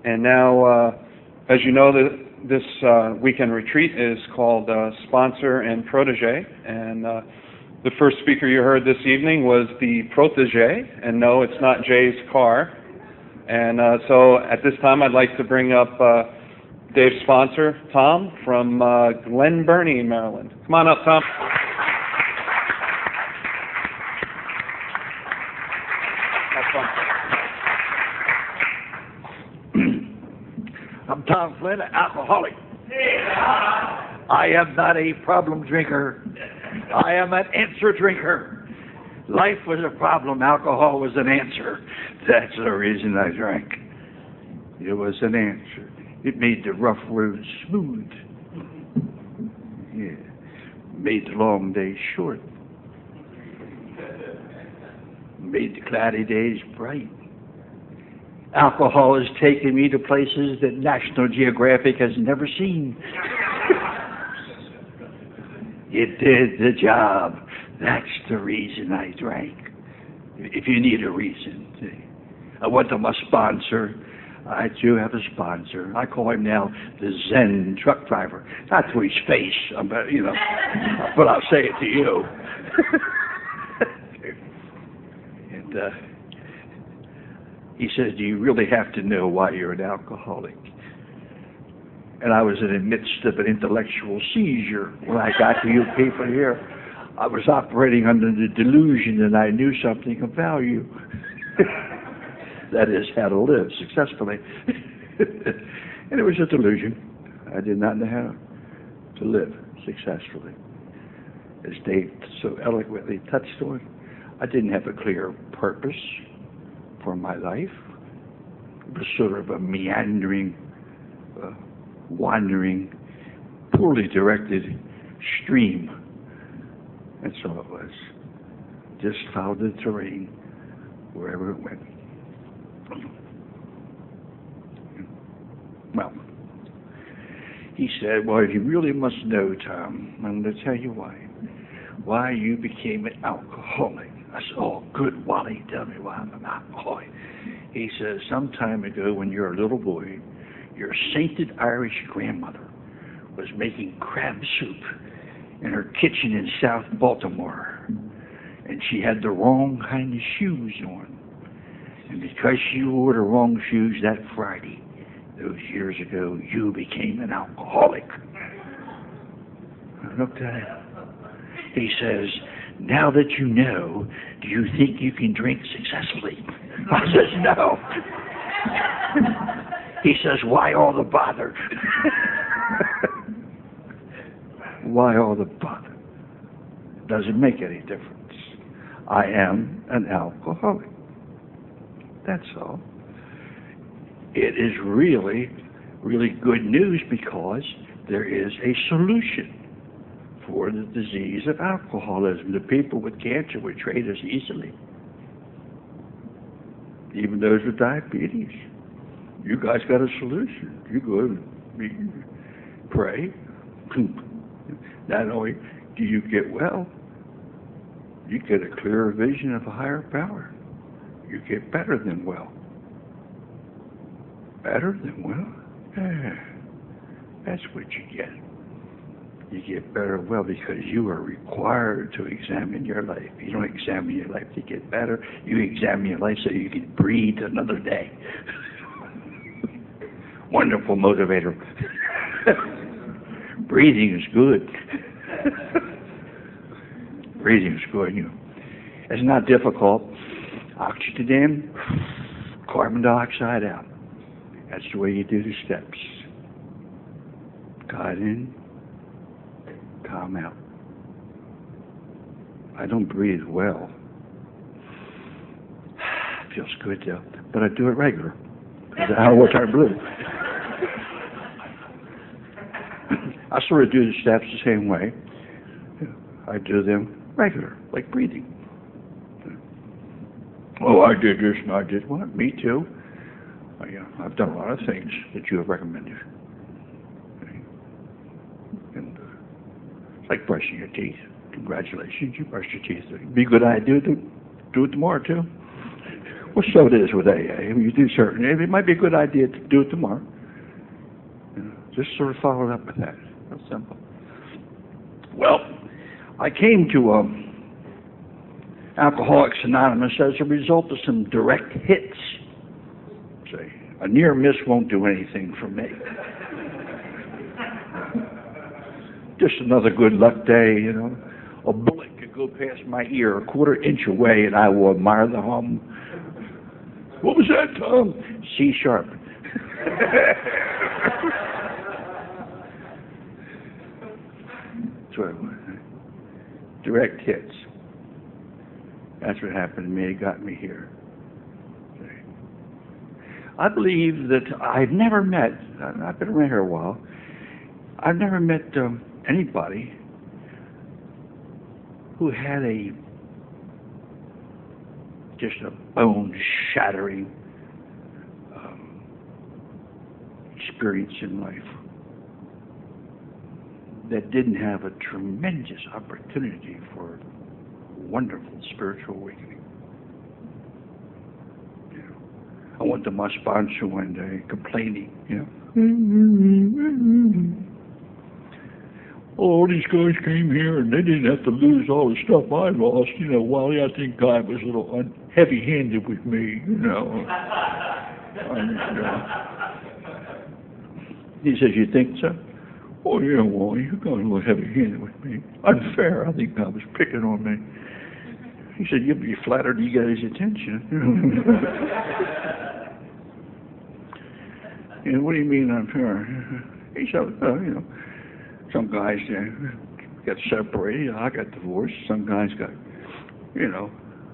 And now, as you know, this weekend retreat is called Sponsor and Protege. And the first speaker you heard this evening was the protege. And no, it's not Jay's car. And so at this time, I'd like to bring up Dave's sponsor, Tom, from Glen Burnie, Maryland. Come on up, Tom. I'm Tom Flynn, alcoholic. I am not a problem drinker. I am an answer drinker. Life was a problem. Alcohol was an answer. That's the reason I drank. It was an answer. It made the rough roads smooth. Yeah. Made the long days short. Made the cloudy days bright. Alcohol has taken me to places that National Geographic has never seen. It did the job. That's the reason I drank. If you need a reason. I went to my sponsor. I do have a sponsor. I call him now the Zen truck driver. Not to his face, but, you know, but I'll say it to you. And he says, do you really have to know why you're an alcoholic? And I was in the midst of an intellectual seizure when I got to you people here. I was operating under the delusion that I knew something of value. That is, how to live successfully. And it was a delusion. I did not know how to live successfully. As Dave so eloquently touched on, I didn't have a clear purpose for my life. It was sort of a meandering, wandering, poorly directed stream. That's all it was. Just followed the terrain wherever it went. Well, he said, well, you really must know, Tom, I'm going to tell you why you became an alcoholic. I said, oh, good, Wally, tell me why I'm an alcoholic. He says, some time ago when you were a little boy, your sainted Irish grandmother was making crab soup in her kitchen in South Baltimore, and she had the wrong kind of shoes on. And because you wore the wrong shoes that Friday, those years ago, you became an alcoholic. I looked at him. He says, now that you know, do you think you can drink successfully? I says, no. He says, why all the bother? Why all the bother? Doesn't make any difference. I am an alcoholic. That's all. It is really, really good news because there is a solution for the disease of alcoholism. The people with cancer would trade us easily. Even those with diabetes. You guys got a solution. You go and pray. Not only do you get well, you get a clearer vision of a higher power. You get better than well. Better than well? Yeah. That's what you get. You get better well because you are required to examine your life. You don't examine your life to get better. You examine your life so you can breathe another day. Wonderful motivator. Breathing is good. Breathing is good. You know. It's not difficult. Oxygen in, carbon dioxide out. That's the way you do the steps. God in, calm out. I don't breathe well. Feels good though, but I do it regular. Because I don't want to turn blue. I sort of do the steps the same way. I do them regular, like breathing. Oh, I did this and I did what? Me too. I've done a lot of things that you have recommended. And it's like brushing your teeth. Congratulations, you brushed your teeth. It'd be a good idea to do it tomorrow too. Well, so it is with AA. You do certain. It might be a good idea to do it tomorrow. Just sort of follow it up with that. Real simple. Well, I came to Alcoholics Anonymous as a result of some direct hits. Say, a near miss won't do anything for me. Just another good luck day, you know. A bullet could go past my ear a quarter-inch away, and I will admire the hum. What was that, Tom? C sharp. That's what it was. Direct hits. That's what happened to me. It got me here. I believe that I've never met, I've been around here a while, I've never met anybody who had just a bone-shattering experience in life that didn't have a tremendous opportunity for wonderful spiritual awakening. You know, I went to my sponsor one day complaining, you know. Oh, these guys came here and they didn't have to lose all the stuff I lost. You know, Wally, I think God was a little heavy-handed with me, you know. He says, you think so? Oh, yeah, Wally, you got a little heavy-handed with me. Unfair. I think God was picking on me. He said, you'll be flattered you got his attention. You know, what do you mean unfair? He said, you know, some guys got separated. I got divorced. Some guys got, you know,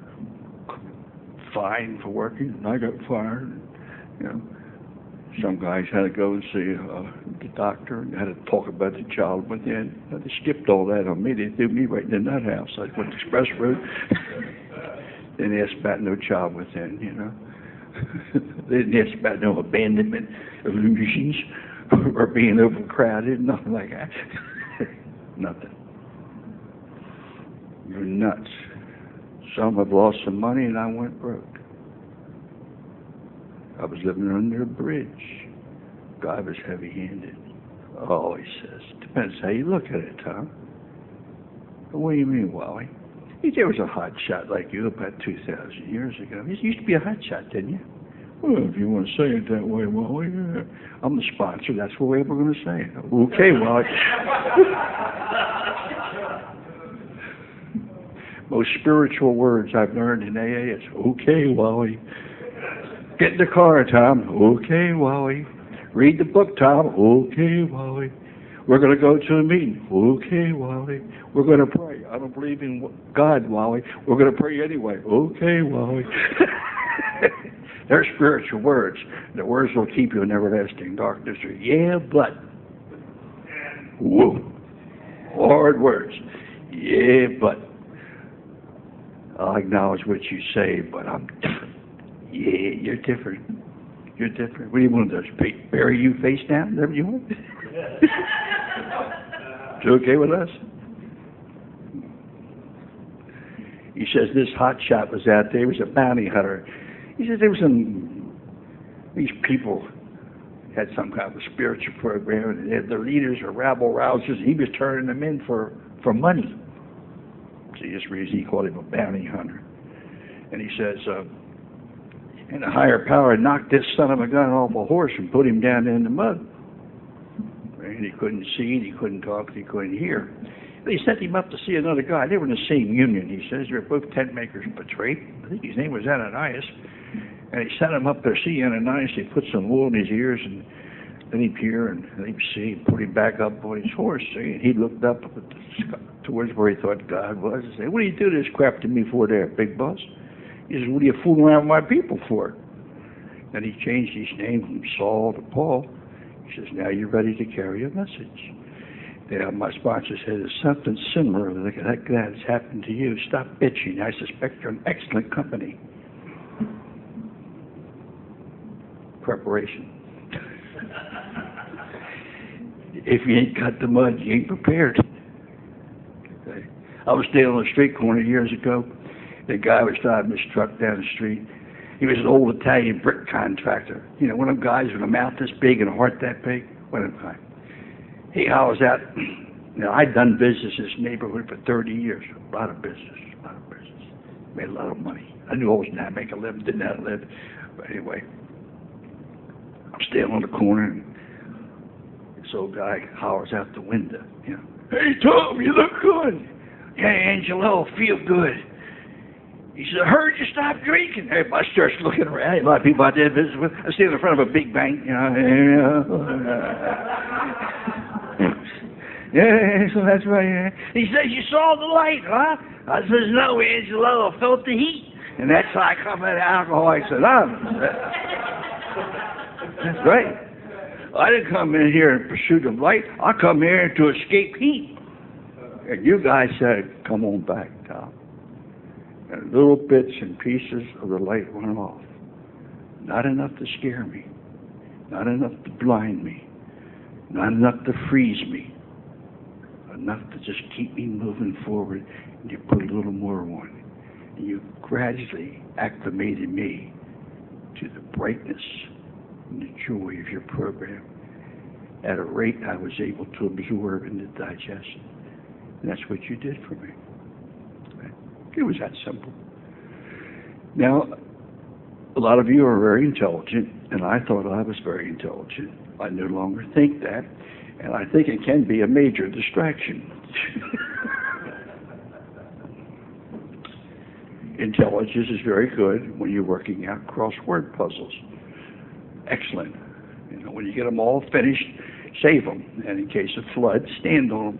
fined for working, and I got fired. You know, some guys had to go and see the doctor and had to talk about the child within. They skipped all that on me. They threw me right in the nut house. I went to Express Road. They didn't ask about no child within, you know. They didn't ask about no abandonment, illusions, or being overcrowded, nothing like that. Nothing. You're nuts. Some have lost some money and I went broke. I was living under a bridge. God was heavy-handed. Oh, he says. Depends how you look at it, Tom. What do you mean, Wally? There was a hot shot like you about 2,000 years ago. You used to be a hot shot, didn't you? Well, if you want to say it that way, Wally, yeah. I'm the sponsor. That's the way we're going to say it. Okay, Wally. Most spiritual words I've learned in AA is, okay, Wally. Get in the car, Tom. Okay, Wally. Read the book, Tom. Okay, Wally. We're going to go to a meeting. Okay, Wally. We're going to pray. I don't believe in God, Wally. We're going to pray anyway. Okay, Wally. They're spiritual words. The words will keep you in everlasting darkness. Yeah, but. Whoa. Hard words. Yeah, but. I'll acknowledge what you say, but I'm different. Yeah, you're different. You're different. What do you want to do? Bury you face down? Is that what you want? Is it okay with us? He says this hot shot was out there. He was a bounty hunter. He says there was these people had some kind of a spiritual program, and their leaders are rabble-rousers. He was turning them in for money. So this reason he called him a bounty hunter. And he says, and a higher power knocked this son of a gun off a horse and put him down in the mud. And he couldn't see, and he couldn't talk, and he couldn't hear. They sent him up to see another guy. They were in the same union, he says. They were both tent makers, betrayed. I think his name was Ananias. And he sent him up there to see Ananias. He put some wool in his ears and let him hear and let him see, put him back up on his horse. See? And he looked up towards where he thought God was and said, what do you do this crap to me for there, big boss? He says, what are you fooling around with my people for? Then he changed his name from Saul to Paul. He says, now you're ready to carry a message. Yeah, my sponsor said, there's something similar like that has happened to you. Stop bitching. I suspect you're an excellent company. Preparation. If you ain't got the mud, you ain't prepared. Okay. I was standing on a street corner years ago. The guy was driving his truck down the street. He was an old Italian brick contractor. You know, one of them guys with a mouth this big and a heart that big. One of them guys. He hollers out, you know, I'd done business in this neighborhood for 30 years. A lot of business. Made a lot of money. I knew I wasn't how to make a living, didn't know how to live. But anyway, I'm standing on the corner, and this old guy hollers out the window, you know, hey, Tom, you look good. Yeah, Angelo, feel good. He said, I heard you stopped drinking. Everybody starts looking around. A lot of people out there visit with. I stand in front of a big bank, you know. Yeah, so that's right. Yeah. He says, you saw the light, huh? I says, no, Angelo, I felt the heat. And that's how I come out of Alcoholics Anonymous. That's right. I didn't come in here in pursuit of light. I come here to escape heat. And you guys said, come on back, Tom. And little bits and pieces of the light went off. Not enough to scare me. Not enough to blind me. Not enough to freeze me. Enough to just keep me moving forward, and you put a little more on. And you gradually acclimated me to the brightness and the joy of your program at a rate I was able to absorb and to digest. And that's what you did for me. It was that simple. Now, a lot of you are very intelligent, and I thought I was very intelligent. I no longer think that. And I think it can be a major distraction. Intelligence is very good when you're working out crossword puzzles. Excellent. You know, when you get them all finished, save them. And in case of flood, stand on them.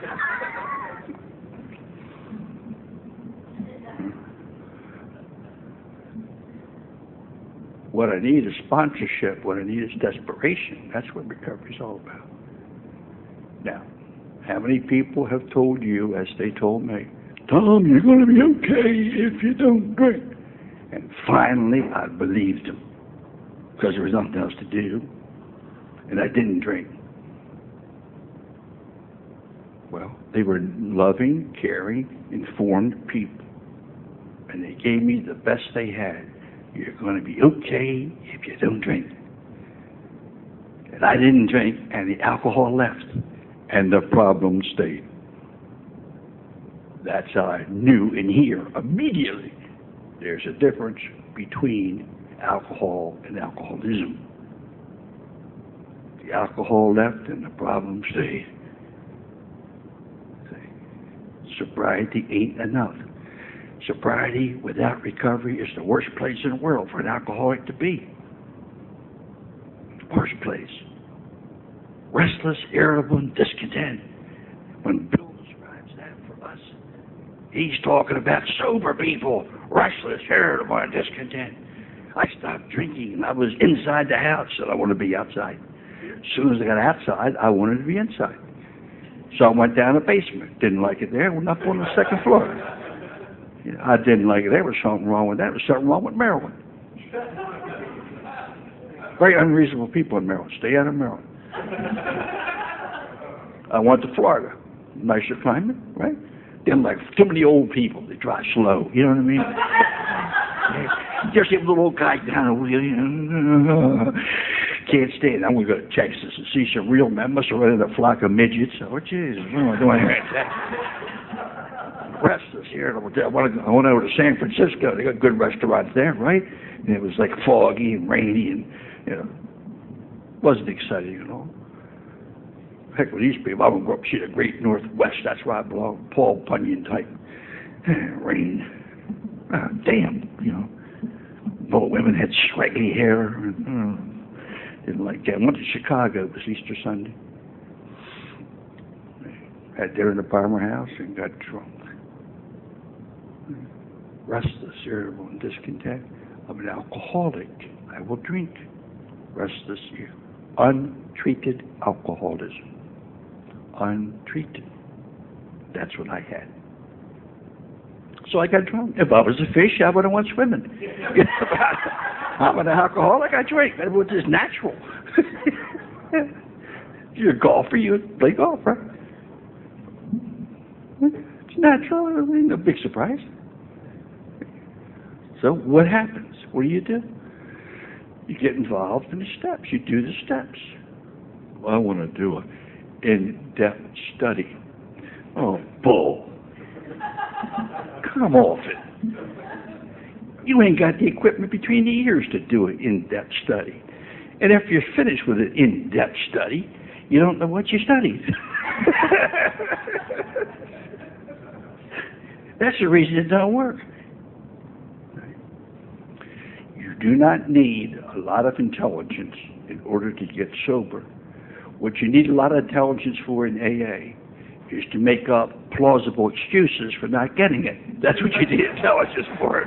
What I need is sponsorship. What I need is desperation. That's what recovery's all about. Now, how many people have told you, as they told me, Tom, you're going to be okay if you don't drink? And finally, I believed them, because there was nothing else to do, and I didn't drink. Well, they were loving, caring, informed people, and they gave me the best they had. You're going to be okay if you don't drink. And I didn't drink, and the alcohol left. And the problem stayed. That's how I knew in here immediately there's a difference between alcohol and alcoholism. The alcohol left and the problem stayed. Sobriety ain't enough. Sobriety without recovery is the worst place in the world for an alcoholic to be. Worst place. Restless, irritable, and discontent. When Bill describes that for us, he's talking about sober people, restless, irritable, and discontent. I stopped drinking, and I was inside the house, and I wanted to be outside. As soon as I got outside, I wanted to be inside. So I went down the basement. Didn't like it there. Went up on the second floor. You know, I didn't like it. There was something wrong with that. There was something wrong with Maryland. Very unreasonable people in Maryland. Stay out of Maryland. I went to Florida. Nicer climate, right? Didn't like too many old people. They drive slow. You know what I mean? Just a little old guy down the wheel. Can't stand it. I'm going to go to Texas and see some real men. Must have run in a flock of midgets. Oh, Jesus. What am I doing here? Restless here. I went over to San Francisco. They got good restaurants there, right? And it was like foggy and rainy and, you know, wasn't exciting at all. Heck with these people, I would go up and see the great Northwest. That's where I belong. Paul Bunyan type. Rain. Damn, you know. Both women had scraggly hair. Didn't like that. I went to Chicago. It was Easter Sunday. Had dinner in the Palmer House and got drunk. Restless, irritable, and discontent. I'm an alcoholic. I will drink. Restless, untreated alcoholism. Untreated. That's what I had. So I got drunk. If I was a fish, I would have went swimming. I'm an alcoholic, I drink. That was just natural. You're a golfer, you play golf, right? It's natural. I mean, no big surprise. So what happens? What do? You get involved in the steps. You do the steps. Well, I want to do an in-depth study. Oh, bull. Come off it. You ain't got the equipment between the ears to do an in-depth study. And if you're finished with an in-depth study, you don't know what you studied. That's the reason it don't work. You do not need a lot of intelligence in order to get sober. What you need a lot of intelligence for in AA is to make up plausible excuses for not getting it. That's what you need intelligence for.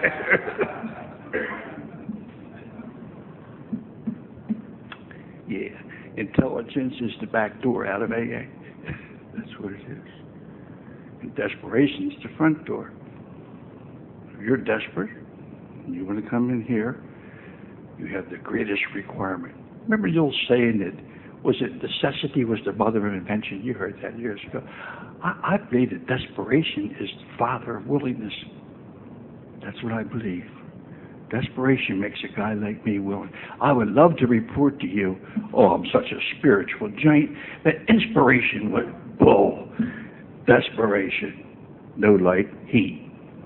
Yeah, intelligence is the back door out of AA. That's what it is. And desperation is the front door. If you're desperate, and you want to come in here, you have the greatest requirement. Remember the old saying that, was it necessity was the mother of invention? You heard that years ago. I believe that desperation is the father of willingness. That's what I believe. Desperation makes a guy like me willing. I would love to report to you, oh, I'm such a spiritual giant, that inspiration would bull. Desperation, no light, heat.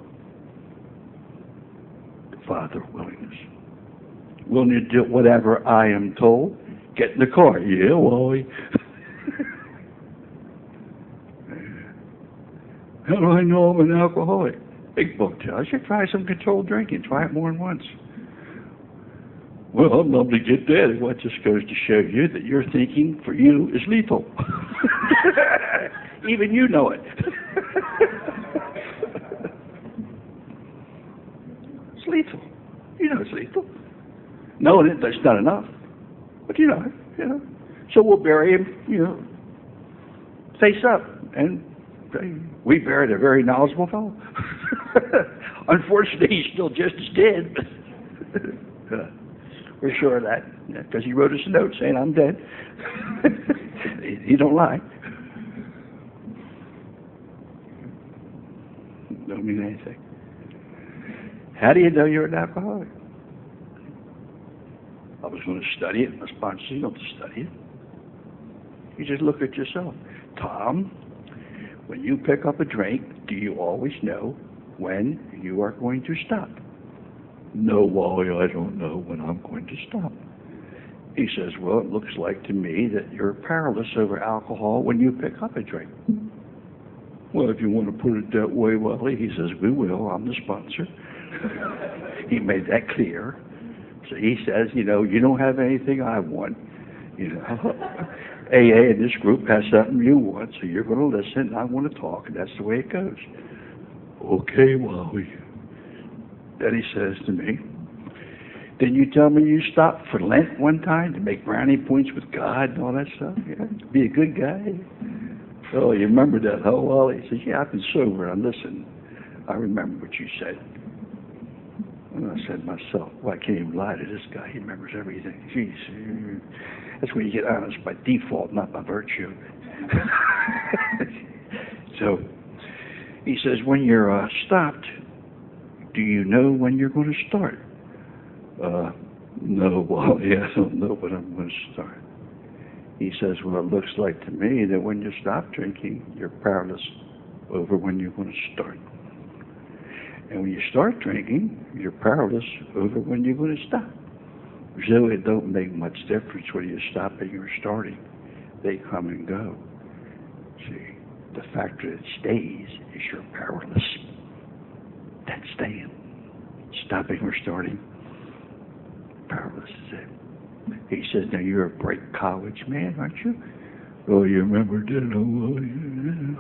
The father of willingness. Willing to do whatever I am told. Get in the car. Yeah, Wally. How do I know I'm an alcoholic? Big book tells you try some controlled drinking. Try it more than once. Well, I'd love to get that. What just goes to show you that your thinking for you is lethal. Even you know it. It's lethal. You know it's lethal. Knowing it, that's not enough. But you know. So we'll bury him, face up. And we buried a very knowledgeable fellow. Unfortunately, he's still just as dead. We're sure of that, because he wrote us a note saying, I'm dead. He don't lie. Don't mean anything. How do you know you're an alcoholic? I was going to study it. My sponsor said, you don't have to study it. You just look at yourself. Tom, when you pick up a drink, do you always know when you are going to stop? No, Wally, I don't know when I'm going to stop. He says, well, it looks like to me that you're powerless over alcohol when you pick up a drink. Well, if you want to put it that way, Wally, he says, we will. I'm the sponsor. He made that clear. So he says, you don't have anything I want. AA in this group has something you want, so you're going to listen, and I want to talk, and that's the way it goes. Okay, Wally. Then he says to me, didn't you tell me you stopped for Lent one time to make brownie points with God and all that stuff? Yeah, be a good guy. Oh, you remember that, huh, Wally? He says, yeah, I've been sober. Now listen, I remember what you said. And I said to myself, well, I can't even lie to this guy. He remembers everything. Jeez. That's when you get honest by default, not by virtue. So he says, when you're stopped, do you know when you're going to start? No, well, yeah, I don't know when I'm going to start. He says, well, it looks like to me that when you stop drinking, you're powerless over when you're going to start. And when you start drinking, you're powerless over when you're going to stop. So it don't make much difference whether you're stopping or starting. They come and go. See, the factor that stays is you're powerless. That's staying. Stopping or starting, powerless is it. He says, now you're a bright college man, aren't you? Oh, you remember, didn't you?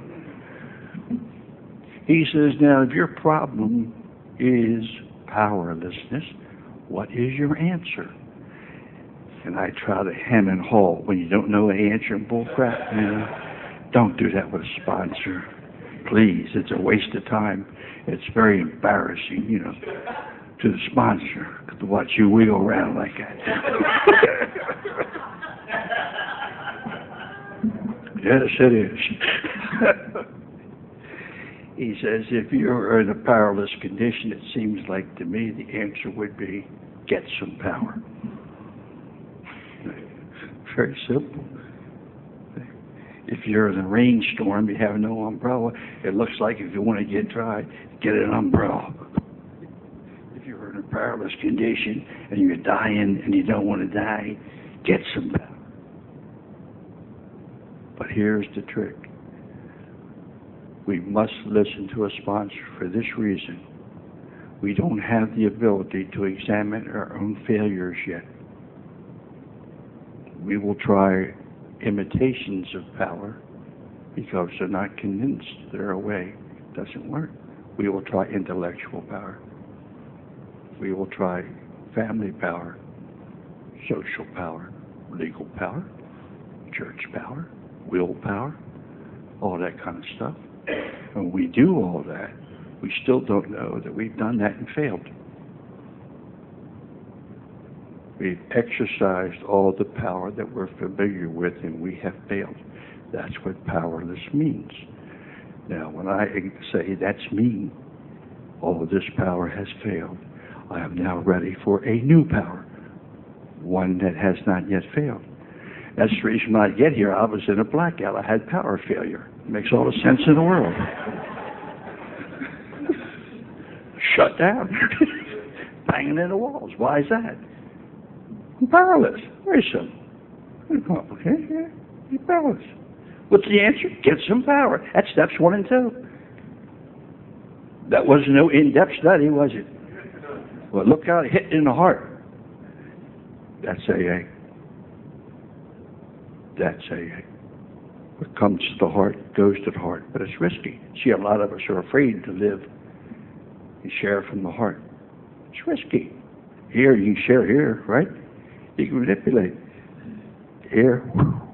He says, now if your problem is powerlessness, what is your answer? And I try to hem and haw when you don't know the answer in bullcrap. Don't do that with a sponsor. Please, it's a waste of time. It's very embarrassing, to the sponsor to watch you wiggle around like that. Yes, it is. He says, if you're in a powerless condition, it seems like to me the answer would be, get some power. Very simple. If you're in a rainstorm, you have no umbrella, it looks like if you want to get dry, get an umbrella. If you're in a powerless condition and you're dying and you don't want to die, get some power. But here's the trick. We must listen to a sponsor for this reason. We don't have the ability to examine our own failures yet. We will try imitations of power because they're not convinced they're a way. It doesn't work. We will try intellectual power. We will try family power, social power, legal power, church power, willpower, all that kind of stuff. When we do all that, we still don't know that we've done that and failed. We've exercised all the power that we're familiar with and we have failed. That's what powerless means. Now, when I say that's me, all of this power has failed, I am now ready for a new power, one that has not yet failed. That's the reason when I get here, I was in a blackout. I had power failure. It makes all the sense in the world. Shut down. Banging in the walls. Why is that? I'm powerless. Very simple. Not complicated. Yeah. You're powerless. What's the answer? Get some power. That's steps 1 and 2. That wasn't no in-depth study, was it? Well, look how it hit in the heart. That's AA. That's AA. What comes to the heart goes to the heart, but it's risky. See, a lot of us are afraid to live and share from the heart. It's risky. Here, you can share here, right? You can manipulate. Here,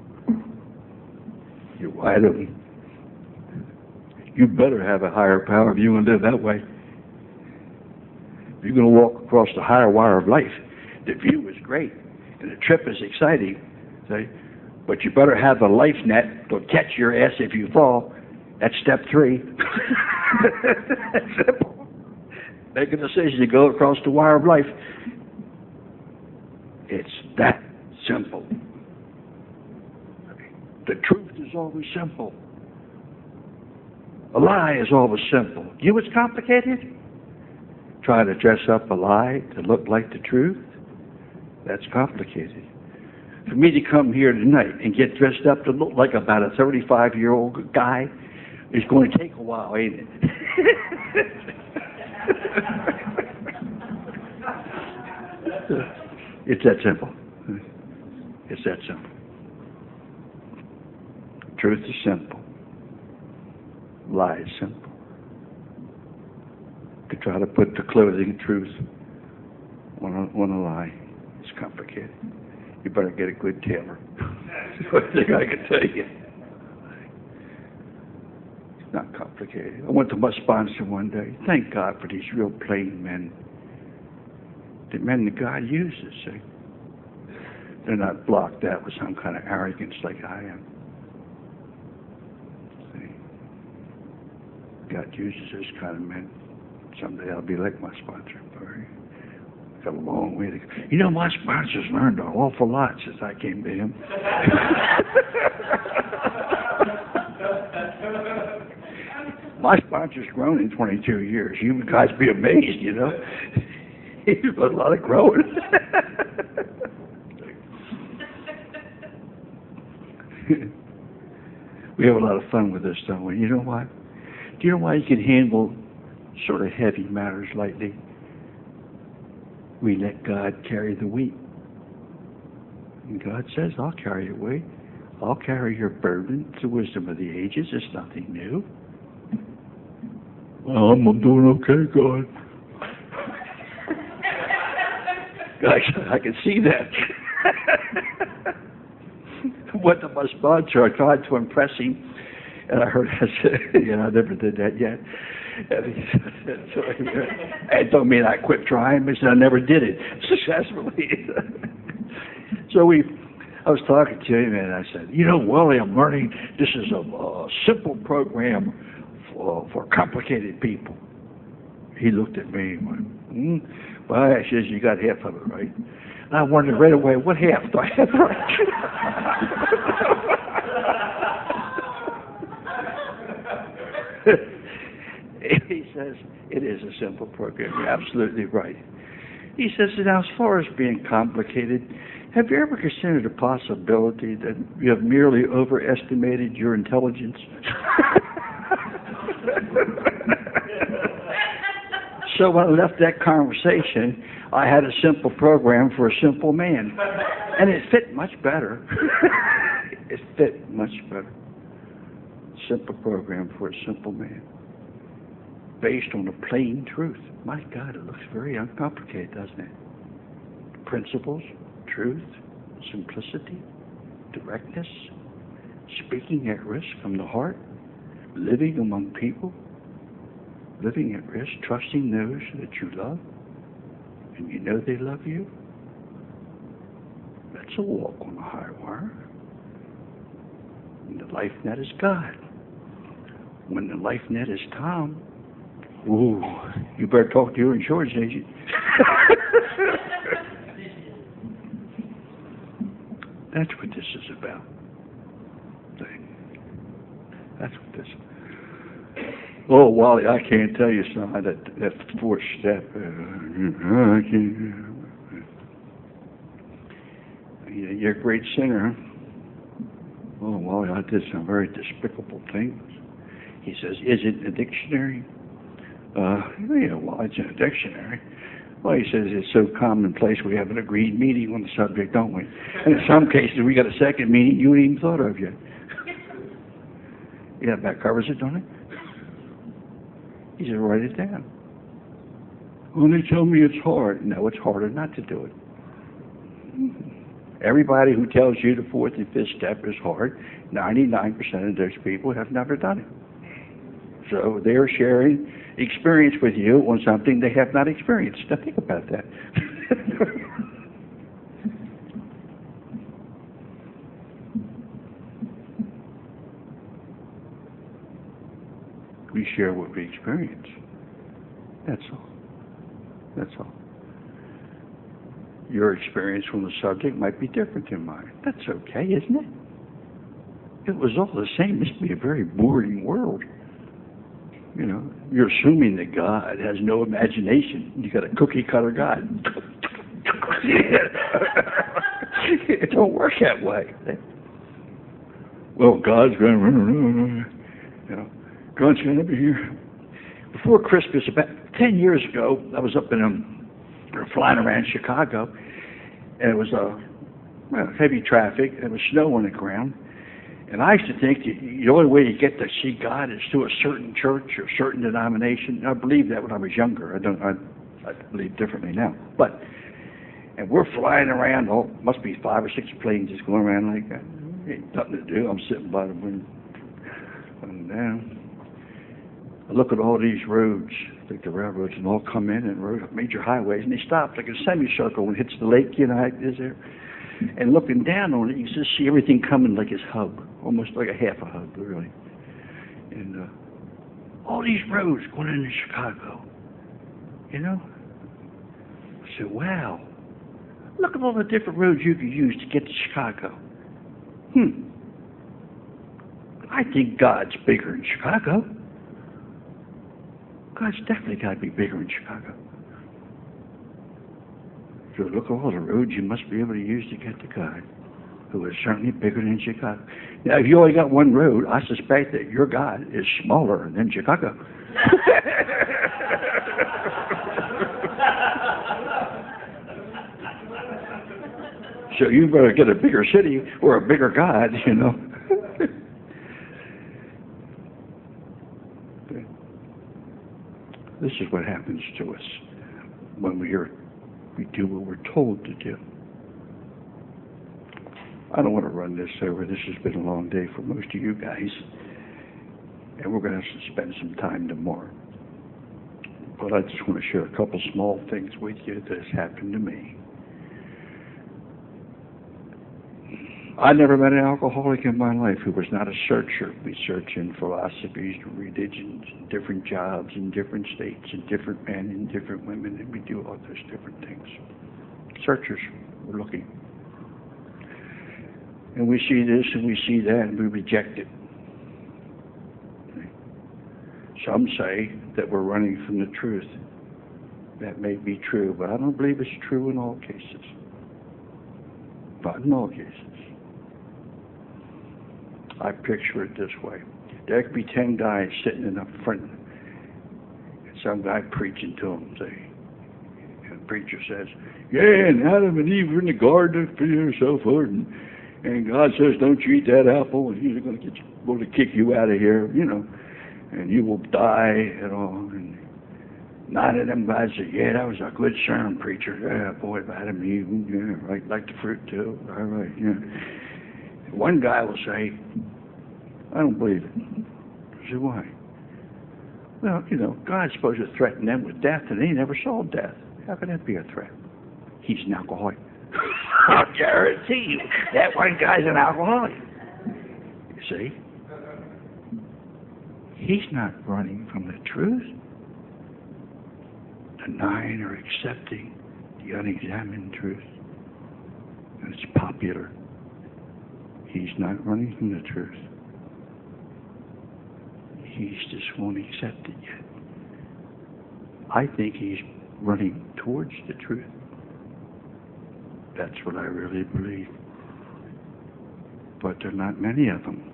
you're wide open. You better have a higher power if you want to live that way. If you're going to walk across the higher wire of life, the view is great, and the trip is exciting, say, but you better have a life net to catch your ass if you fall. That's step 3. That's simple. Make a decision to go across the wire of life. It's that simple. The truth is always simple. A lie is always simple. You know what's complicated? Trying to dress up a lie to look like the truth? That's complicated. For me to come here tonight and get dressed up to look like about a 35-year-old guy is going to take a while, ain't it? It's that simple. It's that simple. Truth is simple. Lie is simple. To try to put the clothing of truth on a lie is complicated. You better get a good tailor. That's the only thing I can tell you. It's not complicated. I went to my sponsor one day. Thank God for these real plain men. The men that God uses, see. They're not blocked out with some kind of arrogance like I am. See. God uses those kind of men. Someday I'll be like my sponsor. Got a long way to go. You know, my sponsor's learned an awful lot since I came to him. My sponsor's grown in 22 years. You guys be amazed, you know. He's done a lot of growing. We have a lot of fun with this, don't we? You know why? Do you know why you can handle sort of heavy matters lightly? We let God carry the weight. And God says, I'll carry your weight. I'll carry your burden. It's the wisdom of the ages. It's nothing new. Well, I'm doing okay, God. I can see that. Went to my sponsor. I tried to impress him. And I heard I said, I never did that yet. And he said, it don't mean I quit trying. He said, I never did it successfully. So I was talking to him, and I said, Wally, I'm learning. This is a simple program for complicated people. He looked at me and went, well, I says, you got half of it right. And I wondered right away, what half do I have right? He says, it is a simple program. You're absolutely right. He says, now, as far as being complicated, have you ever considered the possibility that you have merely overestimated your intelligence? So when I left that conversation, I had a simple program for a simple man. And it fit much better. It fit much better. Simple program for a simple man. Based on the plain truth. My God, it looks very uncomplicated, doesn't it? Principles, truth, simplicity, directness, speaking at risk from the heart, living among people, living at risk, trusting those that you love, and you know they love you. That's a walk on the high wire. And the life net is God. When the life net is Tom, ooh, you better talk to your insurance agent. That's what this is about. That's what this is. Oh, Wally, I can't tell you something. That fourth step. I can't. You're a great sinner, huh? Oh, Wally, I did some very despicable things. He says, is it in a dictionary? Yeah, well, it's in a dictionary. Well, he says it's so commonplace we have an agreed meeting on the subject, don't we? And in some cases, we got a second meeting you ain't even thought of yet. Yeah, that covers it, don't it? He said, write it down. Well, they tell me it's hard. No, it's harder not to do it. Everybody who tells you the fourth and fifth step is hard, 99% of those people have never done it. So they're sharing experience with you on something they have not experienced. Now think about that. We share what we experience. That's all. That's all. Your experience from the subject might be different than mine. That's okay, isn't it? It was all the same. This would be a very boring world. You know, you're assuming that God has no imagination. You got a cookie cutter God. It don't work that way. Well, God's going to, you know, God's going to be here. Before Christmas, about 10 years ago, I was up in flying around Chicago, and it was heavy traffic. There was snow on the ground. And I used to think the only way you get to see God is through a certain church or a certain denomination. I believed that when I was younger. I believe differently now. And we're flying around. Oh, must be 5 or 6 planes just going around like that. Ain't nothing to do. I'm sitting by the window. And I look at all these roads, like the railroads, and all come in and major highways, and they stop like a semicircle when it hits the lake. You know how it is there. And looking down on it, you just see everything coming like it's hub, almost like a half a hub, really. And all these roads going into Chicago, you know. I said, wow, look at all the different roads you could use to get to Chicago. I think God's bigger in Chicago. God's definitely got to be bigger in Chicago. So look at all the roads you must be able to use to get to God, who is certainly bigger than Chicago. Now, if you only got one road, I suspect that your God is smaller than Chicago. So you better get a bigger city or a bigger God, you know. This is what happens to us when we do what we're told to do. I don't want to run this over. This has been a long day for most of you guys. And we're going to have to spend some time tomorrow. But I just want to share a couple small things with you that has happened to me. I never met an alcoholic in my life who was not a searcher. We search in philosophies, religions, different jobs in different states, and different men and different women, and we do all those different things. Searchers, we're looking. And we see this and we see that and we reject it. Some say that we're running from the truth. That may be true, but I don't believe it's true in all cases. Not in all cases. I picture it this way. There could be 10 guys sitting in the front, and some guy preaching to them, say, and the preacher says, yeah, and Adam and Eve were in the garden and so forth, and God says, don't you eat that apple, and he's going to kick you out of here, and you will die and all. And 9 of them guys say, yeah, that was a good sermon, preacher. Yeah, boy, Adam and Eve, yeah, right, like the fruit too. All right, yeah. One guy will say, I don't believe it. I say, why? Well, God's supposed to threaten them with death, and they never saw death. How can that be a threat? He's an alcoholic. I'll guarantee you, that one guy's an alcoholic. You see? He's not running from the truth, denying or accepting the unexamined truth. And it's popular. He's not running from the truth. He just won't accept it yet. I think he's running towards the truth. That's what I really believe. But there are not many of them.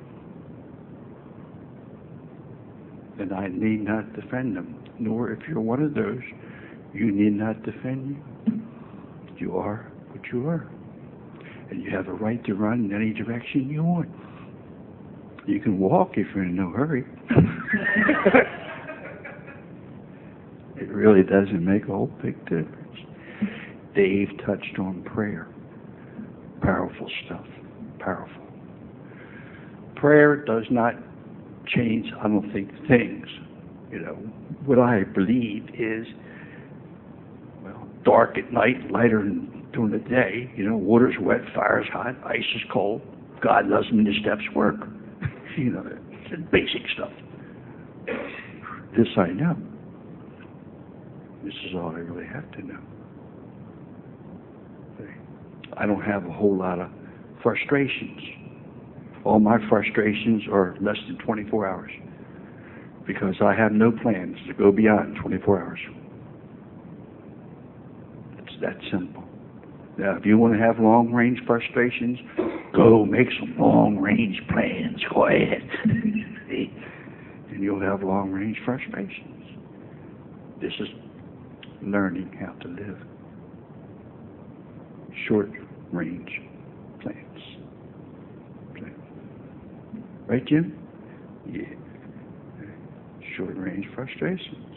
And I need not defend them. Nor if you're one of those, you need not defend you. You are what you are. And you have a right to run in any direction you want. You can walk if you're in no hurry. It really doesn't make a whole big difference. Dave touched on prayer. Powerful stuff. Powerful. Prayer does not change, I don't think, things. What I believe is, dark at night, lighter during the day. Water's wet, fire's hot, ice is cold. God loves me, the steps work. It's basic stuff. This I know. This is all I really have to know. I don't have a whole lot of frustrations. All my frustrations are less than 24 hours because I have no plans to go beyond 24 hours. It's that simple. Now, if you want to have long-range frustrations, go make some long-range plans. Go ahead. And you'll have long-range frustrations. This is learning how to live. Short-range plans. Right, Jim? Yeah. Short-range frustrations.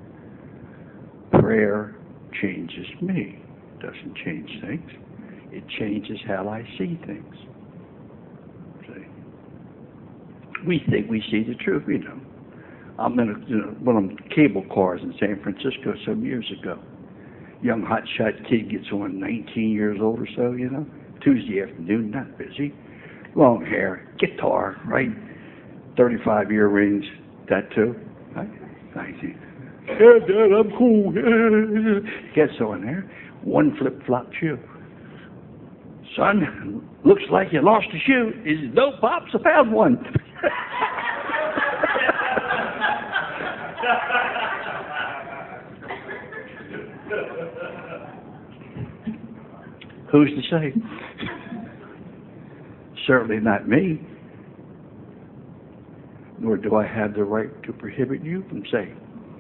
Prayer changes me. Doesn't change things. It changes how I see things. See? We think we see the truth. We don't. I'm in one of them cable cars in San Francisco some years ago. Young hotshot kid gets on, 19 years old or so, Tuesday afternoon, not busy. Long hair, guitar, right? 35-year rings, that too. Right? 19. Yeah, Dad, I'm cool. Gets on there. One flip-flop shoe. Son, looks like you lost a shoe. He says, no, Pops, I found one. Who's to say? Certainly not me. Nor do I have the right to prohibit you from saying.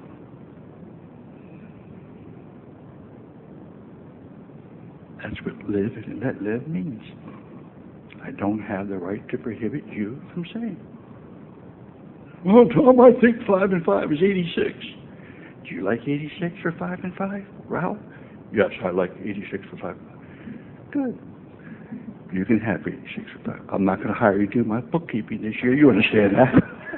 That's what live and let live means. I don't have the right to prohibit you from saying. Well, Tom, I think 5 and 5 is 86. Do you like 86 for 5 and 5, Ralph? Yes, I like 86 for 5 and 5. Good. You can have 86 for 5. I'm not going to hire you to do my bookkeeping this year. You understand that?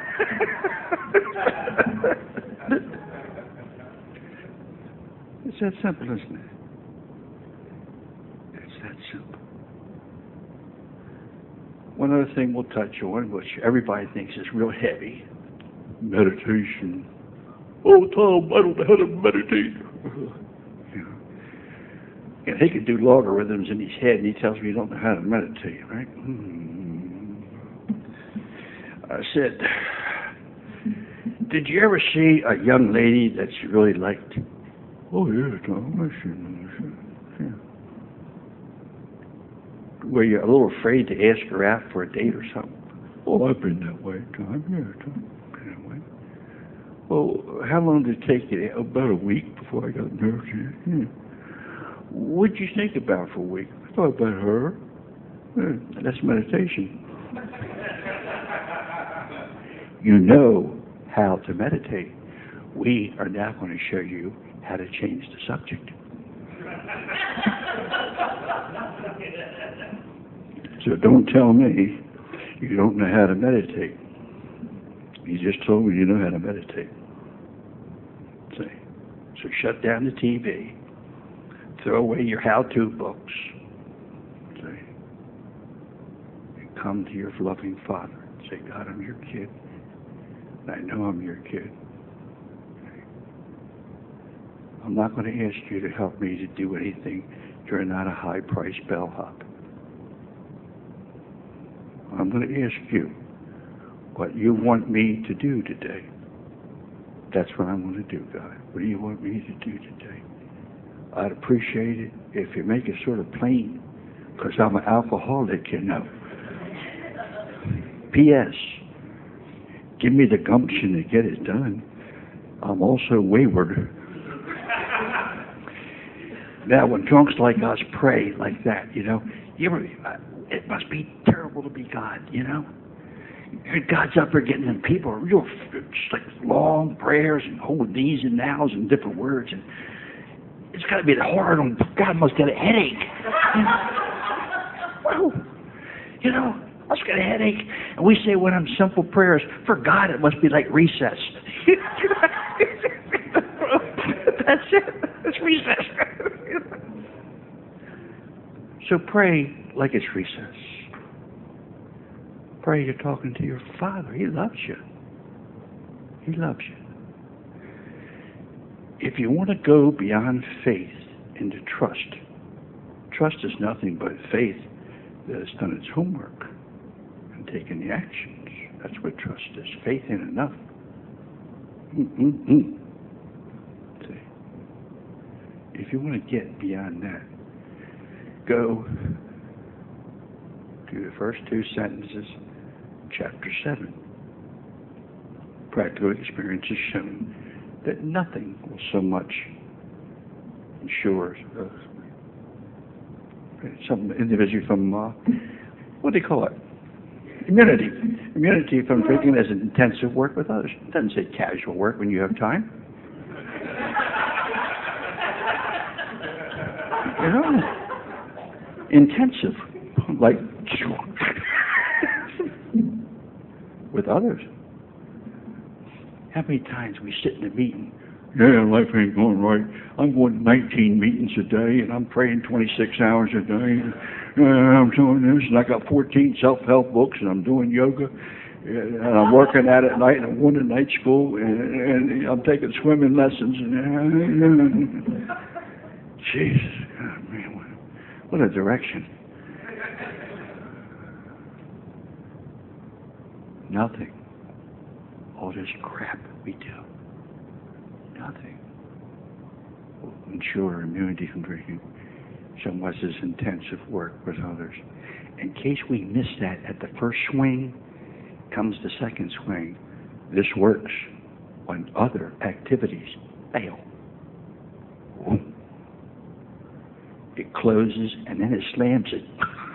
It's that simple, isn't it? It's that simple. one other thing we'll touch on, which everybody thinks is real heavy, meditation. Oh, Tom, I don't know how to meditate. And he can do logarithms in his head, and he tells me he don't know how to meditate, right? I said, did you ever see a young lady that you really liked? Oh, yeah, Tom, I see. Yeah. Were you a little afraid to ask her out for a date or something? Oh, I've been that way, Tom. Yeah, Tom, been that way. Well, how long did it take you? About a week before I got married to you. Yeah. What did you think about for a week? I thought about her. Yeah, that's meditation. You know how to meditate. We are now going to show you how to change the subject. So don't tell me you don't know how to meditate. You just told me you know how to meditate. See? So shut down the TV. Throw away your how-to books. See? And come to your loving Father. Say, God, I'm your kid. And I know I'm your kid. See? I'm not going to ask you to help me to do anything during not a high-priced bellhop. I'm going to ask you what you want me to do today. That's what I'm going to do, God. What do you want me to do today? I'd appreciate it if you make it sort of plain, because I'm an alcoholic, you know. P.S. Give me the gumption to get it done. I'm also wayward. Now, when drunks like us pray like that, you know, it must be terrible to be God, you know. God's up there getting them people real, just like long prayers and whole these and nows and different words, and it's got to be hard on God. Must get a headache. Well, you know, I just got a headache, and we say one of them simple prayers. For God, it must be like recess. That's it. It's recess. So pray like it's recess. Pray you're talking to your Father. He loves you. He loves you. If you want to go beyond faith into trust, trust is nothing but faith that has done its homework and taken the actions. That's what trust is. Faith ain't enough. See? If you want to get beyond that, go to the first two sentences, chapter 7. Practical experience has shown that nothing will so much ensure some individual from, what do they call it? Immunity. Immunity from drinking as intensive work with others. It doesn't say casual work when you have time. You know? Intensive. Like, with others. How many times we sit in a meeting? Yeah, life ain't going right. I'm going to 19 meetings a day, and I'm praying 26 hours a day. I'm doing this, and I got 14 self-help books, and I'm doing yoga, and I'm working at it at night, and I'm going to night school, and I'm taking swimming lessons. Jesus, God, man, what a direction. Nothing. All this crap we do. Nothing will ensure immunity from drinking so much as intensive work with others. In case we miss that at the first swing, comes the second swing. This works when other activities fail. It closes and then it slams it.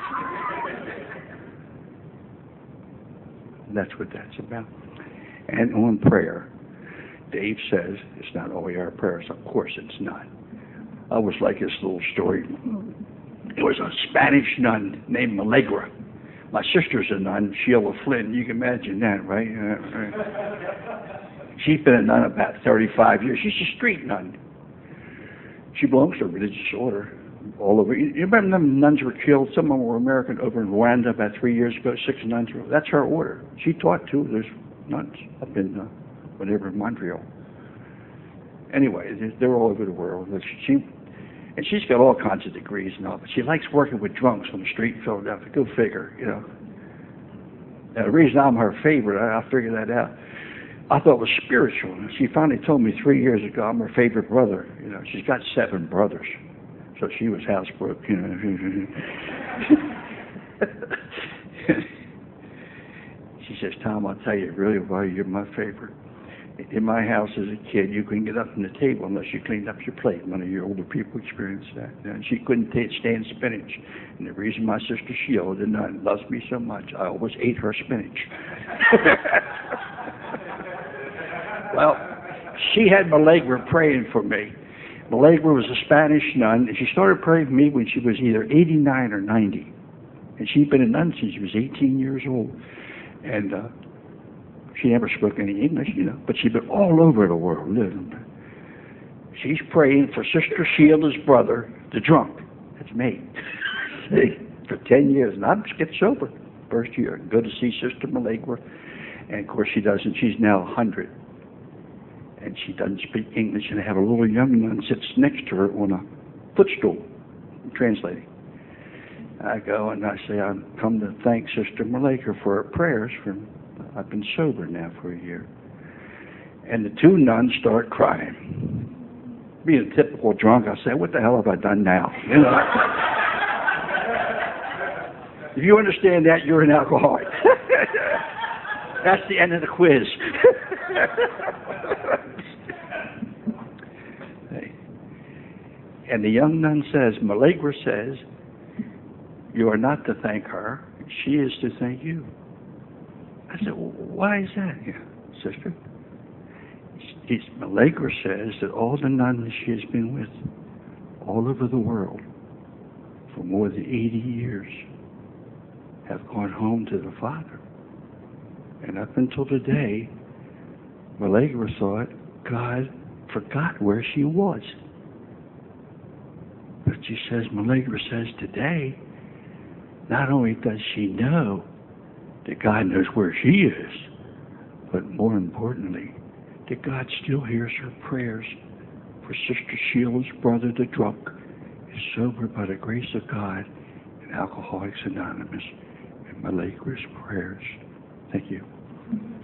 That's what that's about. And on prayer, Dave says it's not only our prayers. Of course it's not. I was like this little story. It was a Spanish nun named Malegra. My sister's a nun, Sheila Flynn. You can imagine that, right? She's been a nun about 35 years. She's a street nun. She belongs to a religious order, all over. You remember them nuns were killed? Some of them were American over in Rwanda about 3 years ago. 6 nuns were. That's her order. She taught too. There's nuns up in whatever, Montreal. Anyway, they're all over the world. She's got all kinds of degrees and all, but she likes working with drunks on the street in Philadelphia. Go figure, you know. Now, the reason I'm her favorite, I figured that out. I thought it was spiritual. She finally told me 3 years ago I'm her favorite brother. You know, she's got 7 brothers, so she was housebrook. You know. She says, "Tom, I'll tell you really why you're my favorite. In my house as a kid, you couldn't get up from the table unless you cleaned up your plate. None of your older people experienced that. And she couldn't stand spinach. And the reason my sister Sheila, the nun, loves me so much, I always ate her spinach." Well, she had Melegra praying for me. Melegra was a Spanish nun, and she started praying for me when she was either 89 or 90. And she'd been a nun since she was 18 years old. And she never spoke any English, you know, but she'd been all over the world living. She's praying for Sister Sheila's brother, the drunk. That's me. See, for 10 years. And I'm get sober. First year. Go to see Sister Melegra. And, of course, she doesn't. She's now 100. And she doesn't speak English. And I have a little young nun sits next to her on a footstool, translating. I go and I say, "I've come to thank Sister Melegra for her prayers for I've been sober now for a year." And the 2 nuns start crying. Being a typical drunk, I say, "What the hell have I done now?" You know? If you understand that, you're an alcoholic. That's the end of the quiz. And the young nun says, Melegra says, "You are not to thank her. She is to thank you." I said, "Well, why is that, sister?" Melegra says that all the nuns she has been with all over the world for more than 80 years have gone home to the Father. And up until today, Melegra thought God forgot where she was. But she says, Melegra says today, not only does she know that God knows where she is, but more importantly, that God still hears her prayers for Sister Sheila's brother, the drunk, is sober by the grace of God in Alcoholics Anonymous, and Melegra's prayers. Thank you.